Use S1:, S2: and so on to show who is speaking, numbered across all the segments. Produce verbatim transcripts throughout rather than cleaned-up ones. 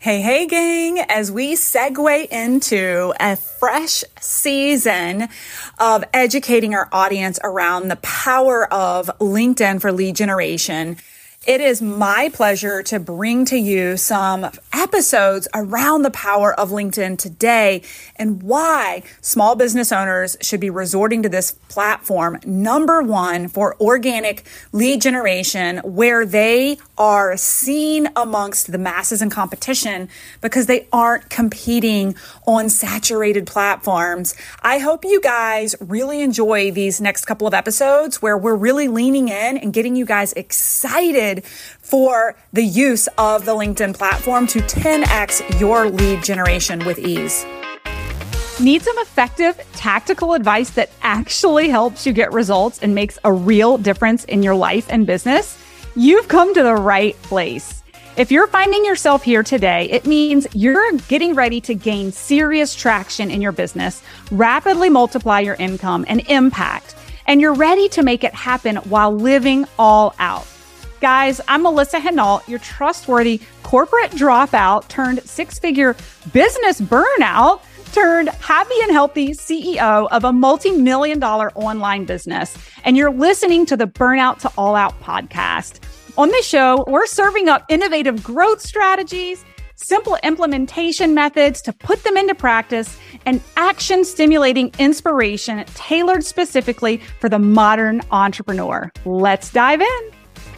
S1: Hey, hey, gang, as we segue into a fresh season of educating our audience around the power of LinkedIn for lead generation, it is my pleasure to bring to you some episodes around the power of LinkedIn today and why small business owners should be resorting to this platform, number one, for organic lead generation, where they are seen amongst the masses in competition because they aren't competing on saturated platforms. I hope you guys really enjoy these next couple of episodes where we're really leaning in and getting you guys excited for the use of the LinkedIn platform to ten x your lead generation with ease.
S2: Need some effective tactical advice that actually helps you get results and makes a real difference in your life and business? You've come to the right place. If you're finding yourself here today, it means you're getting ready to gain serious traction in your business, rapidly multiply your income and impact, and you're ready to make it happen while living all out. Guys, I'm Melissa Henault, your trustworthy corporate dropout turned six-figure business burnout turned happy and healthy C E O of a multi-million dollar online business. And you're listening to the Burnout to All Out podcast. On this show, we're serving up innovative growth strategies, simple implementation methods to put them into practice, and action-stimulating inspiration tailored specifically for the modern entrepreneur. Let's dive in.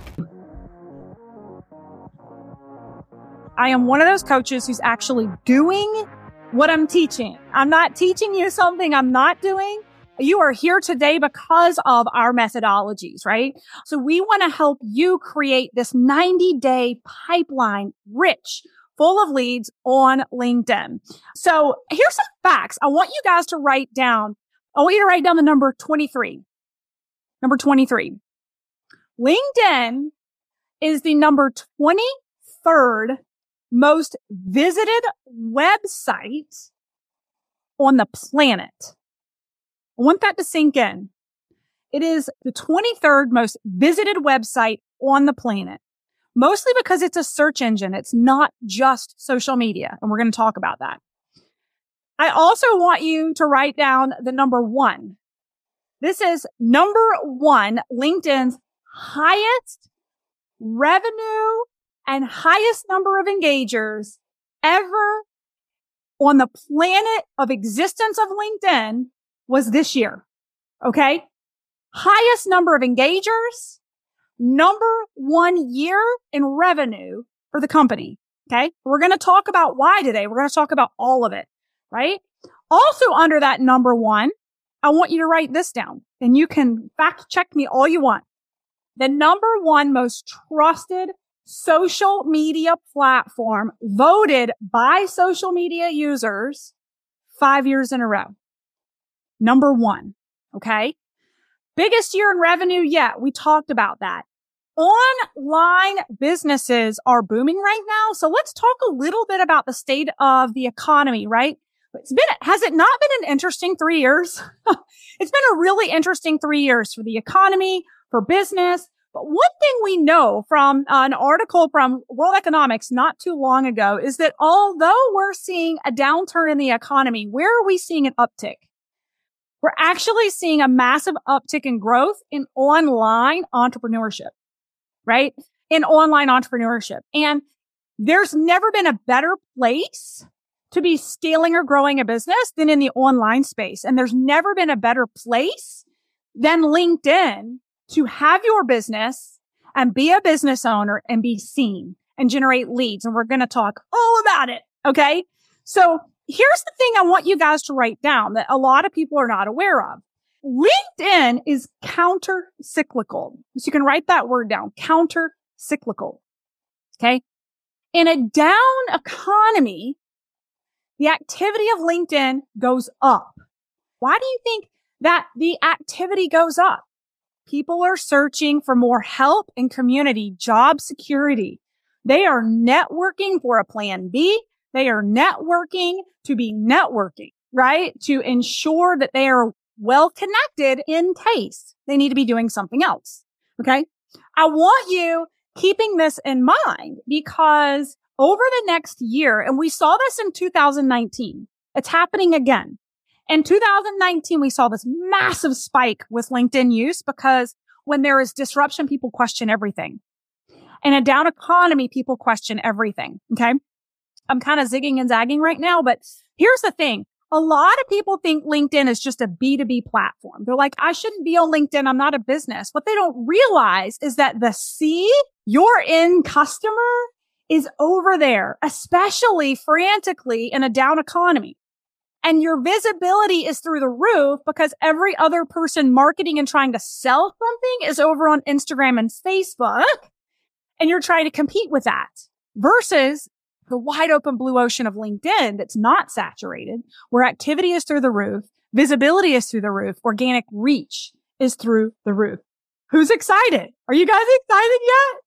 S2: I am one of those coaches who's actually doing what I'm teaching. I'm not teaching you something I'm not doing. You are here today because of our methodologies, right? So we want to help you create this ninety day pipeline, rich, full of leads on LinkedIn. So here's some facts I want you guys to write down. I want you to write down the number twenty-three. Number twenty-three. LinkedIn is the number twenty-third most visited website on the planet. I want that to sink in. It is the twenty-third most visited website on the planet, mostly because it's a search engine. It's not just social media. And we're going to talk about that. I also want you to write down the number one. This is number one, LinkedIn's highest revenue and highest number of engagers ever on the planet of existence of LinkedIn was this year. Okay. Highest number of engagers, number one year in revenue for the company. Okay. We're going to talk about why today. We're going to talk about all of it, right? Also under that number one, I want you to write this down and you can fact check me all you want. The number one most trusted social media platform voted by social media users five years in a row. Number one. Okay. Biggest year in revenue yet. We talked about that. Online businesses are booming right now. So let's talk a little bit about the state of the economy, right? It's been, has it not been an interesting three years? It's been a really interesting three years for the economy, for business. But one thing we know from uh, an article from World Economics not too long ago is that although we're seeing a downturn in the economy, where are we seeing an uptick? We're actually seeing a massive uptick in growth in online entrepreneurship, right? In online entrepreneurship. And there's never been a better place to be scaling or growing a business than in the online space. And there's never been a better place than LinkedIn to have your business and be a business owner and be seen and generate leads. And we're going to talk all about it. Okay. So here's the thing I want you guys to write down that a lot of people are not aware of. LinkedIn is counter-cyclical. So you can write that word down, counter-cyclical. Okay. In a down economy, the activity of LinkedIn goes up. Why do you think that the activity goes up? People are searching for more help and community, job security. They are networking for a plan B. They are networking to be networking, right? To ensure that they are well connected in case they need to be doing something else. Okay. I want you keeping this in mind because over the next year, and we saw this in two thousand nineteen, it's happening again. In two thousand nineteen, we saw this massive spike with LinkedIn use because when there is disruption, people question everything. In a down economy, people question everything. Okay. I'm kind of zigging and zagging right now, but here's the thing. A lot of people think LinkedIn is just a B two B platform. They're like, I shouldn't be on LinkedIn. I'm not a business. What they don't realize is that the C, your end customer, is over there, especially frantically in a down economy. And your visibility is through the roof because every other person marketing and trying to sell something is over on Instagram and Facebook. And you're trying to compete with that versus the wide open blue ocean of LinkedIn that's not saturated, where activity is through the roof, visibility is through the roof, organic reach is through the roof. Who's excited? Are you guys excited yet?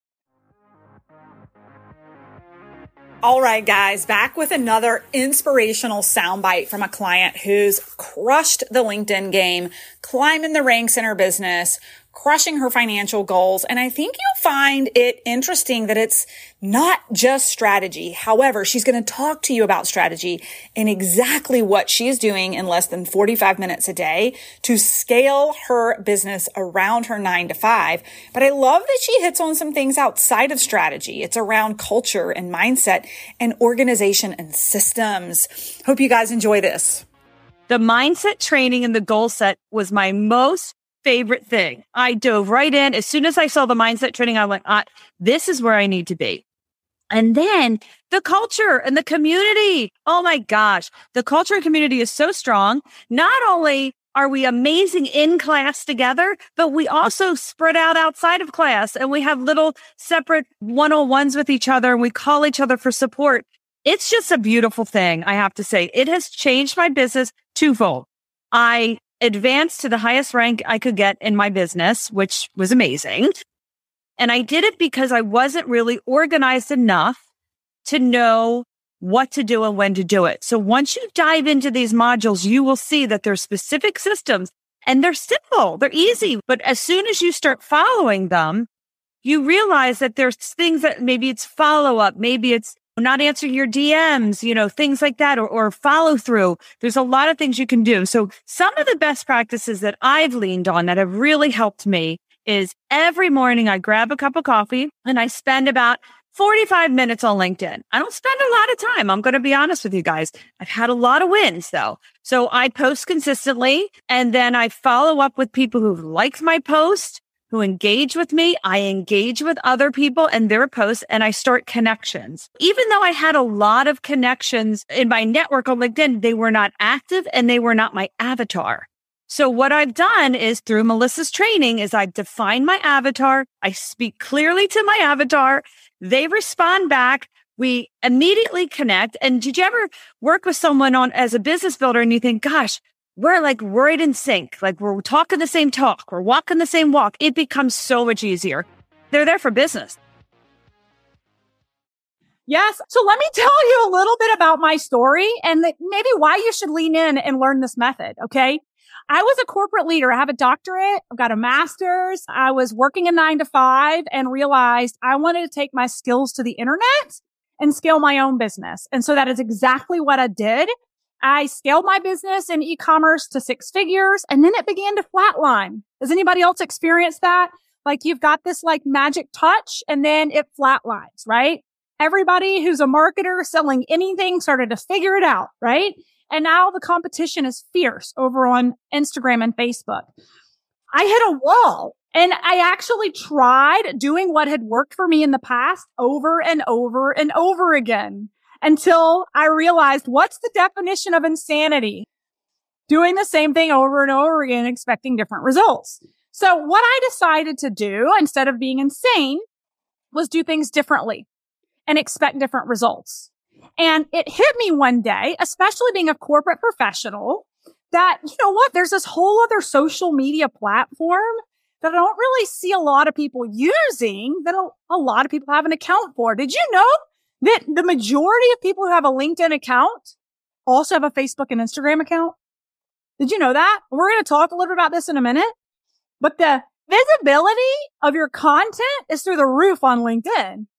S1: All right, guys, back with another inspirational soundbite from a client who's crushed the LinkedIn game, climbing the ranks in her business, crushing her financial goals. And I think you'll find it interesting that it's not just strategy. However, she's going to talk to you about strategy and exactly what she's doing in less than forty-five minutes a day to scale her business around her nine to five. But I love that she hits on some things outside of strategy. It's around culture and mindset and organization and systems. Hope you guys enjoy this.
S3: The mindset training and the goal set was my most favorite thing. I dove right in. As soon as I saw the mindset training, I went, ah, this is where I need to be. And then the culture and the community. Oh my gosh. The culture and community is so strong. Not only are we amazing in class together, but we also spread out outside of class and we have little separate one-on-ones with each other and we call each other for support. It's just a beautiful thing. I have to say it has changed my business twofold. I advanced to the highest rank I could get in my business, which was amazing. And I did it because I wasn't really organized enough to know what to do and when to do it. So once you dive into these modules, you will see that there's specific systems and they're simple, they're easy. But as soon as you start following them, you realize that there's things that maybe it's follow up, maybe it's not answering your D Ms, you know, things like that, or, or follow through. There's a lot of things you can do. So some of the best practices that I've leaned on that have really helped me is every morning I grab a cup of coffee and I spend about forty-five minutes on LinkedIn. I don't spend a lot of time. I'm going to be honest with you guys. I've had a lot of wins though. So I post consistently and then I follow up with people who've liked my post, who engage with me. I engage with other people and their posts and I start connections. Even though I had a lot of connections in my network on LinkedIn, they were not active and they were not my avatar. So what I've done is through Melissa's training is I've defined my avatar. I speak clearly to my avatar. They respond back. We immediately connect. And did you ever work with someone on as a business builder and you think, gosh, we're like right in sync, like we're talking the same talk, we're walking the same walk. It becomes so much easier. They're there for business.
S2: Yes. So let me tell you a little bit about my story and the, maybe why you should lean in and learn this method. Okay. I was a corporate leader. I have a doctorate. I've got a master's. I was working a nine to five and realized I wanted to take my skills to the internet and scale my own business. And so that is exactly what I did. I scaled my business in e-commerce to six figures and then it began to flatline. Has anybody else experienced that? Like you've got this like magic touch and then it flatlines, right? Everybody who's a marketer selling anything started to figure it out, right? And now the competition is fierce over on Instagram and Facebook. I hit a wall and I actually tried doing what had worked for me in the past over and over and over again. Until I realized what's the definition of insanity? Doing the same thing over and over again, expecting different results. So what I decided to do instead of being insane was do things differently and expect different results. And it hit me one day, especially being a corporate professional, that, you know what, there's this whole other social media platform that I don't really see a lot of people using, that a, a lot of people have an account for. Did you know that the majority of people who have a LinkedIn account also have a Facebook and Instagram account? Did you know that? We're going to talk a little bit about this in a minute. But the visibility of your content is through the roof on LinkedIn.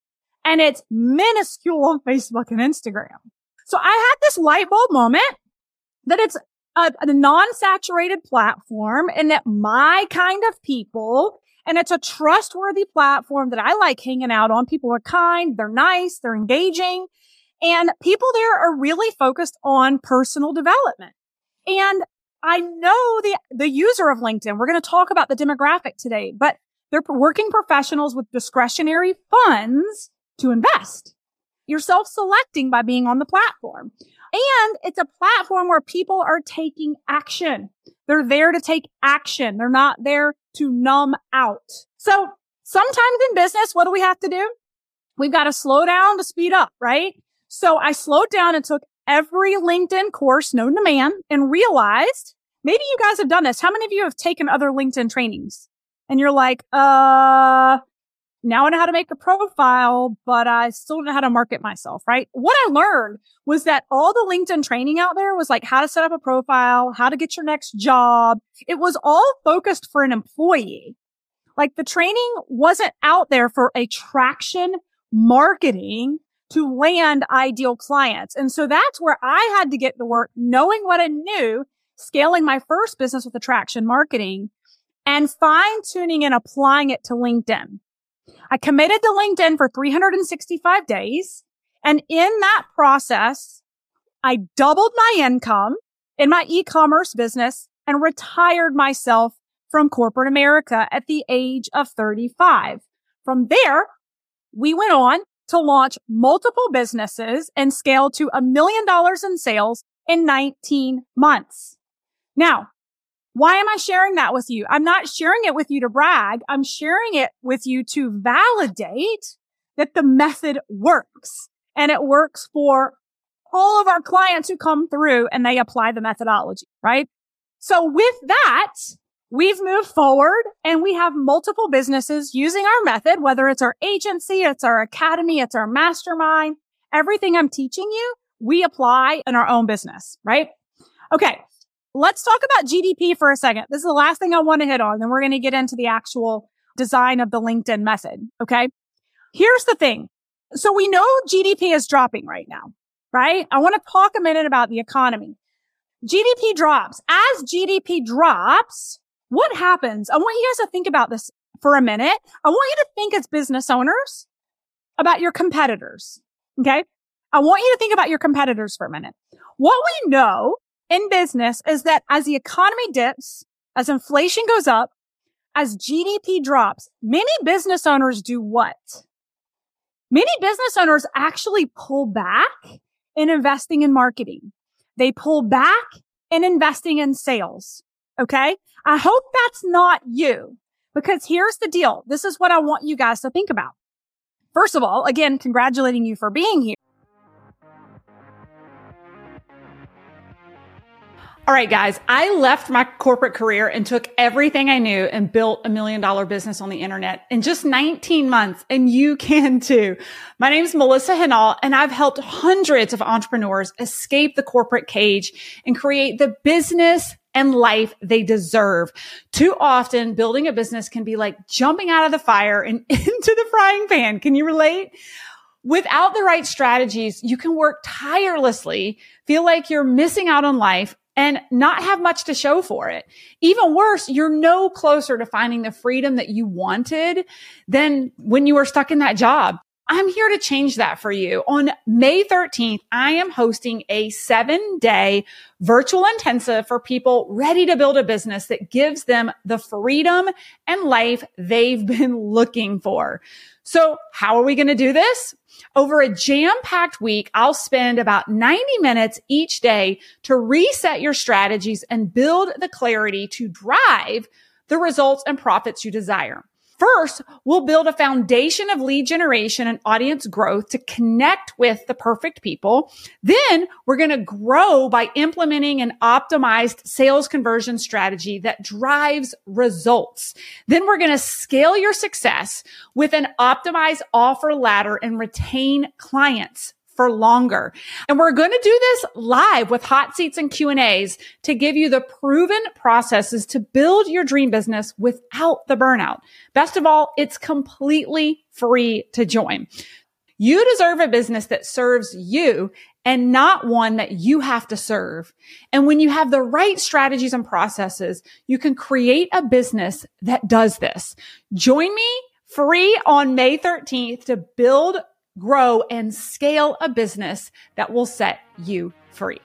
S2: and it's minuscule on Facebook and Instagram. So I had this light bulb moment that it's a, a non-saturated platform and that my kind of people, and it's a trustworthy platform that I like hanging out on. People are kind, they're nice, they're engaging, and people there are really focused on personal development. And I know the, the user of LinkedIn. We're going to talk about the demographic today, but they're working professionals with discretionary funds to invest. You're self-selecting by being on the platform. And it's a platform where people are taking action. They're there to take action. They're not there to numb out. So sometimes in business, what do we have to do? We've got to slow down to speed up, right? So I slowed down and took every LinkedIn course known to man and realized, maybe you guys have done this. How many of you have taken other LinkedIn trainings? And you're like, uh, now I know how to make a profile, but I still don't know how to market myself, right? What I learned was that all the LinkedIn training out there was like how to set up a profile, how to get your next job. It was all focused for an employee. Like the training wasn't out there for attraction marketing to land ideal clients. And so that's where I had to get to work, knowing what I knew, scaling my first business with attraction marketing and fine tuning and applying it to LinkedIn. I committed to LinkedIn for three hundred sixty-five days. And in that process, I doubled my income in my e-commerce business and retired myself from corporate America at the age of thirty-five. From there, we went on to launch multiple businesses and scale to a million dollars in sales in nineteen months. Now, why am I sharing that with you? I'm not sharing it with you to brag. I'm sharing it with you to validate that the method works, and it works for all of our clients who come through and they apply the methodology, right? So with that, we've moved forward and we have multiple businesses using our method, whether it's our agency, it's our academy, it's our mastermind, everything I'm teaching you, we apply in our own business, right? Okay. Let's talk about G D P for a second. This is the last thing I want to hit on. Then we're going to get into the actual design of the LinkedIn method. Okay. Here's the thing. So we know G D P is dropping right now, right? I want to talk a minute about the economy. G D P drops. As G D P drops, what happens? I want you guys to think about this for a minute. I want you to think as business owners about your competitors. Okay. I want you to think about your competitors for a minute. What we know in business is that as the economy dips, as inflation goes up, as G D P drops, many business owners do what? Many business owners actually pull back in investing in marketing. They pull back in investing in sales. Okay. I hope that's not you, because here's the deal. This is what I want you guys to think about. First of all, again, congratulating you for being here.
S1: All right, guys, I left my corporate career and took everything I knew and built a million dollar business on the internet in just nineteen months. And you can too. My name is Melissa Henall, and I've helped hundreds of entrepreneurs escape the corporate cage and create the business and life they deserve. Too often, building a business can be like jumping out of the fire and into the frying pan. Can you relate? Without the right strategies, you can work tirelessly, feel like you're missing out on life, and not have much to show for it. Even worse, you're no closer to finding the freedom that you wanted than when you were stuck in that job. I'm here to change that for you. On May thirteenth, I am hosting a seven day virtual intensive for people ready to build a business that gives them the freedom and life they've been looking for. So how are we going to do this? Over a jam-packed week, I'll spend about ninety minutes each day to reset your strategies and build the clarity to drive the results and profits you desire. First, we'll build a foundation of lead generation and audience growth to connect with the perfect people. Then we're going to grow by implementing an optimized sales conversion strategy that drives results. Then we're going to scale your success with an optimized offer ladder and retain clients for longer. And we're going to do this live with hot seats and Q and A's to give you the proven processes to build your dream business without the burnout. Best of all, it's completely free to join. You deserve a business that serves you and not one that you have to serve. And when you have the right strategies and processes, you can create a business that does this. Join me free on May thirteenth to build, grow, and scale a business that will set you free.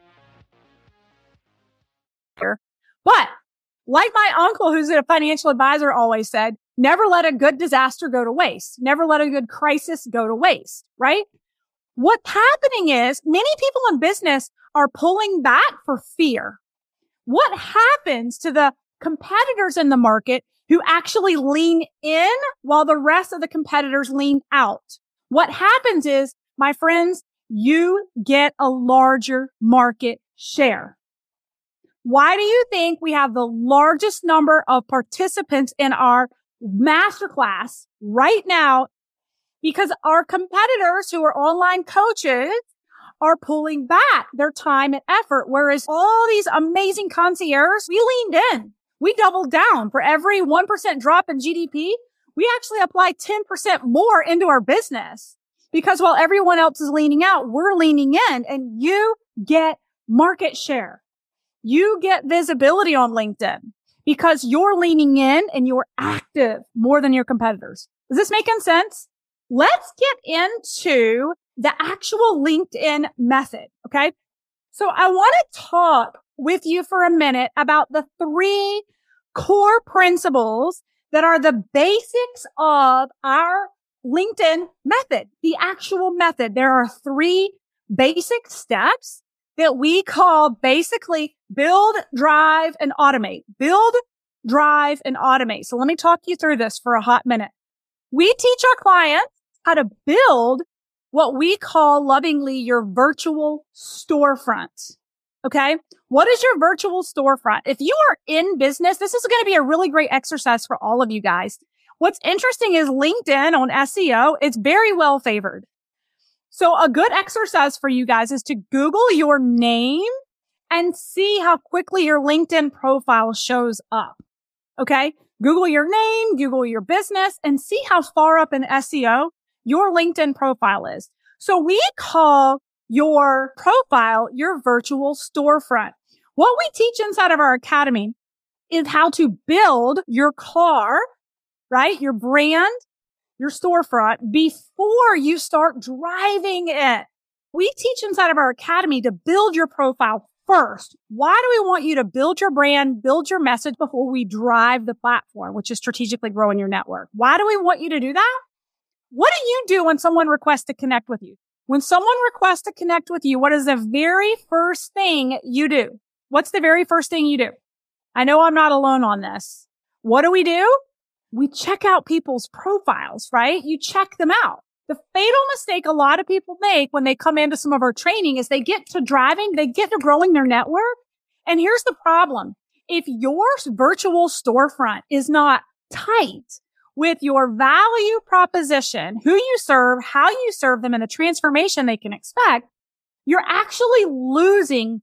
S2: But like my uncle, who's a financial advisor, always said, never let a good disaster go to waste. Never let a good crisis go to waste, right? What's happening is many people in business are pulling back for fear. What happens to the competitors in the market who actually lean in while the rest of the competitors lean out? What happens is, my friends, you get a larger market share. Why do you think we have the largest number of participants in our masterclass right now? Because our competitors who are online coaches are pulling back their time and effort. Whereas all these amazing concierges, we leaned in. We doubled down. For every one percent drop in G D P, we actually apply ten percent more into our business. Because while everyone else is leaning out, we're leaning in, and you get market share. You get visibility on LinkedIn because you're leaning in and you're active more than your competitors. Is this making sense? Let's get into the actual LinkedIn method. Okay. So I want to talk with you for a minute about the three core principles that are the basics of our LinkedIn method, the actual method. There are three basic steps that we call basically build, drive, and automate. Build, drive, and automate. So let me talk you through this for a hot minute. We teach our clients how to build what we call lovingly your virtual storefront. Okay. What is your virtual storefront? If you are in business, this is going to be a really great exercise for all of you guys. What's interesting is LinkedIn on S E O, it's very well favored. So a good exercise for you guys is to Google your name and see how quickly your LinkedIn profile shows up. Okay. Google your name, Google your business, and see how far up in S E O your LinkedIn profile is. So we call your profile your virtual storefront. What we teach inside of our academy is how to build your car, right? Your brand, your storefront before you start driving it. We teach inside of our academy to build your profile first. Why do we want you to build your brand, build your message before we drive the platform, which is strategically growing your network? Why do we want you to do that? What do you do when someone requests to connect with you? When someone requests to connect with you, what is the very first thing you do? What's the very first thing you do? I know I'm not alone on this. What do we do? We check out people's profiles, right? You check them out. The fatal mistake a lot of people make when they come into some of our training is they get to driving, they get to growing their network. And here's the problem. If your virtual storefront is not tight with your value proposition, who you serve, how you serve them, and the transformation they can expect, you're actually losing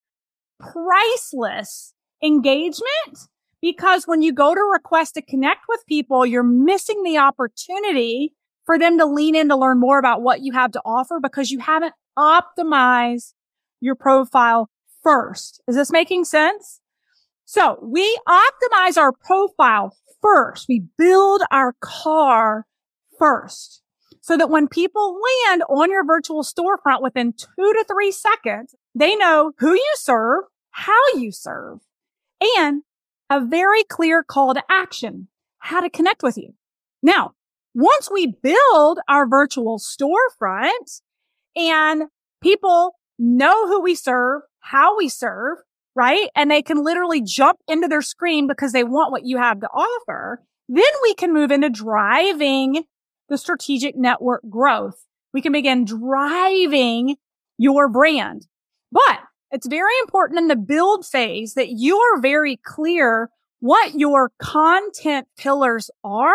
S2: priceless engagement. Because when you go to request to connect with people, you're missing the opportunity for them to lean in to learn more about what you have to offer because you haven't optimized your profile first. Is this making sense? So we optimize our profile first. We build our car first so that when people land on your virtual storefront within two to three seconds, they know who you serve, how you serve, and a very clear call to action, how to connect with you. Now, once we build our virtual storefront and people know who we serve, how we serve, right? And they can literally jump into their screen because they want what you have to offer, then we can move into driving the strategic network growth. We can begin driving your brand. But it's very important in the build phase that you are very clear what your content pillars are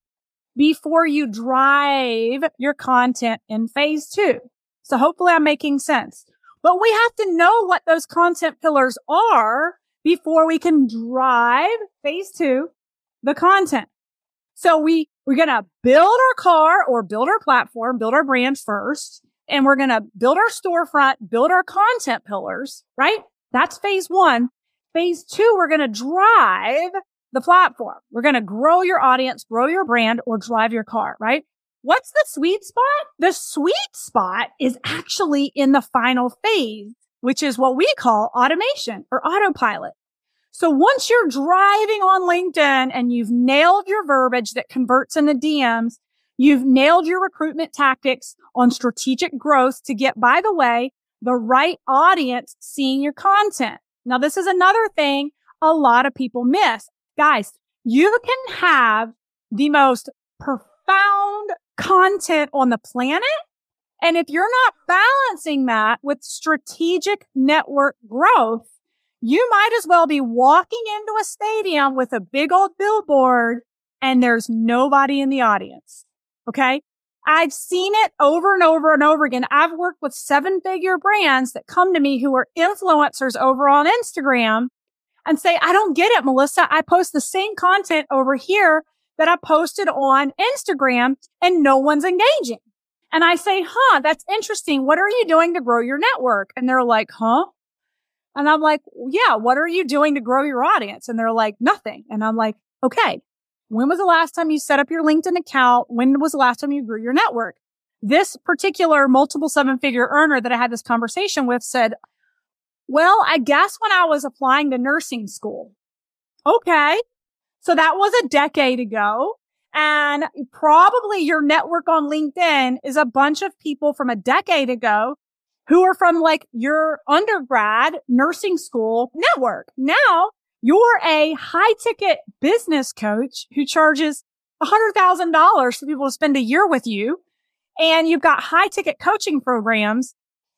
S2: before you drive your content in phase two. So hopefully I'm making sense. But we have to know what those content pillars are before we can drive phase two, the content. So we We're going to build our car or build our platform, build our brand first. And we're going to build our storefront, build our content pillars, right? That's phase one. Phase two, we're going to drive the platform. We're going to grow your audience, grow your brand, or drive your car, right? What's the sweet spot? The sweet spot is actually in the final phase, which is what we call automation or autopilot. So once you're driving on LinkedIn and you've nailed your verbiage that converts into D Ms, you've nailed your recruitment tactics on strategic growth to get, by the way, the right audience seeing your content. Now, this is another thing a lot of people miss. Guys, you can have the most profound content on the planet. And if you're not balancing that with strategic network growth, you might as well be walking into a stadium with a big old billboard and there's nobody in the audience. Okay. I've seen it over and over and over again. I've worked with seven figure brands that come to me who are influencers over on Instagram and say, I don't get it, Melissa. I post the same content over here that I posted on Instagram and no one's engaging. And I say, huh, that's interesting. What are you doing to grow your network? And they're like, huh? And I'm like, yeah, what are you doing to grow your audience? And they're like, nothing. And I'm like, okay, when was the last time you set up your LinkedIn account? When was the last time you grew your network? This particular multiple seven figure earner that I had this conversation with said, well, I guess when I was applying to nursing school. Okay. So that was a decade ago. And probably your network on LinkedIn is a bunch of people from a decade ago who are from like your undergrad nursing school network. Now you're a high ticket business coach who charges one hundred thousand dollars for people to spend a year with you. And you've got high ticket coaching programs,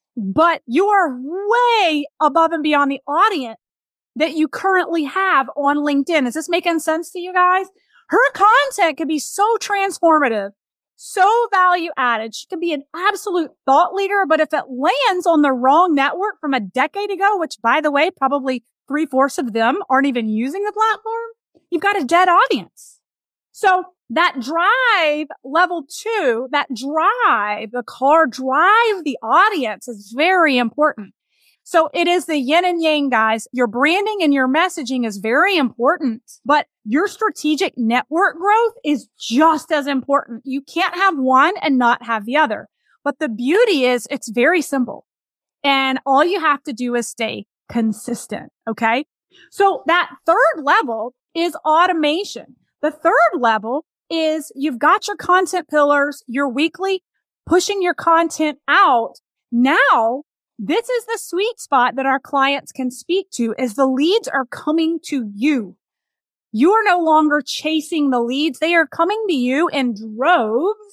S2: but you are way above and beyond the audience that you currently have on LinkedIn. Is this making sense to you guys? Her content could be so transformative, so value added. She could be an absolute thought leader, but if it lands on the wrong network from a decade ago, which by the way, probably three fourths of them aren't even using the platform, you've got a dead audience. So that drive level two, that drive, the car drive, the audience is very important. So it is the yin and yang, guys. Your branding and your messaging is very important, but your strategic network growth is just as important. You can't have one and not have the other. But the beauty is it's very simple. And all you have to do is stay consistent. Okay. So that third level is automation. The third level is you've got your content pillars, you're weekly pushing your content out. Now, this is the sweet spot that our clients can speak to as the leads are coming to you. You are no longer chasing the leads. They are coming to you in droves.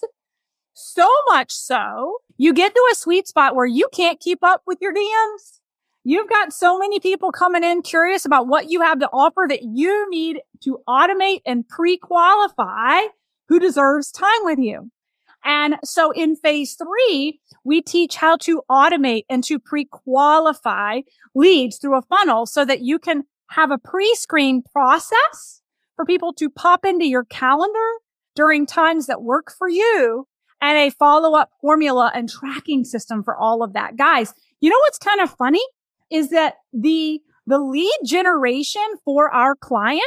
S2: So much so, you get to a sweet spot where you can't keep up with your D Ms. You've got so many people coming in curious about what you have to offer that you need to automate and pre-qualify who deserves time with you. And so in phase three, we teach how to automate and to pre-qualify leads through a funnel so that you can have a pre-screen process for people to pop into your calendar during times that work for you and a follow-up formula and tracking system for all of that. Guys, you know what's kind of funny is that the, the lead generation for our client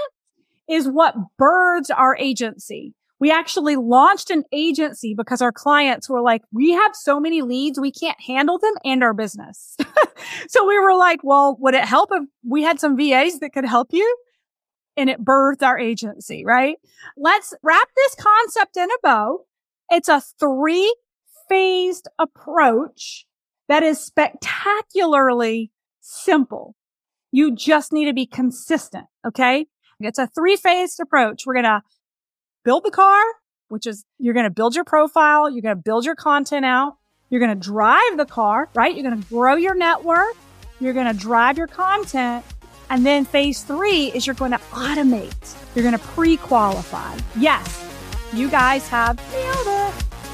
S2: is what births our agency. We actually launched an agency because our clients were like, we have so many leads, we can't handle them and our business. So we were like, well, would it help if we had some V As that could help you? And it birthed our agency, right? Let's wrap this concept in a bow. It's a three-phased approach that is spectacularly simple. You just need to be consistent, okay? It's a three-phased approach. We're going to build the car, which is you're going to build your profile. You're going to build your content out. You're going to drive the car, right? You're going to grow your network. You're going to drive your content. And then phase three is you're going to automate. You're going to pre-qualify. Yes, you guys have nailed it.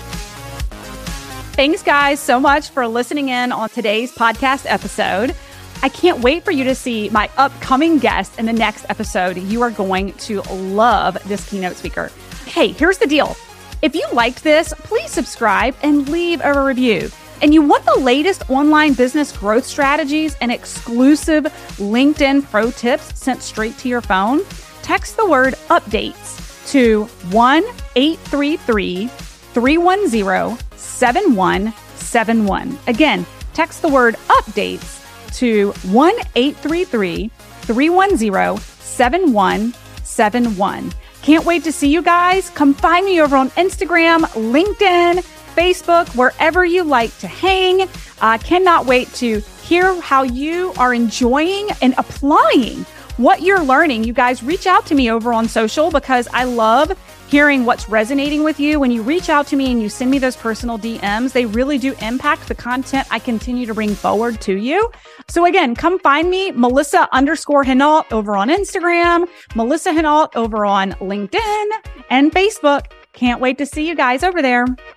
S1: Thanks, guys, so much for listening in on today's podcast episode. I can't wait for you to see my upcoming guest in the next episode. You are going to love this keynote speaker.
S2: hey, here's the deal. If you liked this, please subscribe and leave a review. And you want the latest online business growth strategies and exclusive LinkedIn pro tips sent straight to your phone? Text the word updates to one eight three three, three one zero, seven one seven one. Again, text the word updates to one eight three three, three one zero, seven one seven one. Can't wait to see you guys. Come find me over on Instagram, LinkedIn, Facebook, wherever you like to hang. I uh, cannot wait to hear how you are enjoying and applying what you're learning. You guys reach out to me over on social because I love hearing what's resonating with you. When you reach out to me and you send me those personal D Ms, they really do impact the content I continue to bring forward to you. So again, come find me, Melissa underscore Henault over on Instagram, Melissa Henault over on LinkedIn and Facebook. Can't wait to see you guys over there.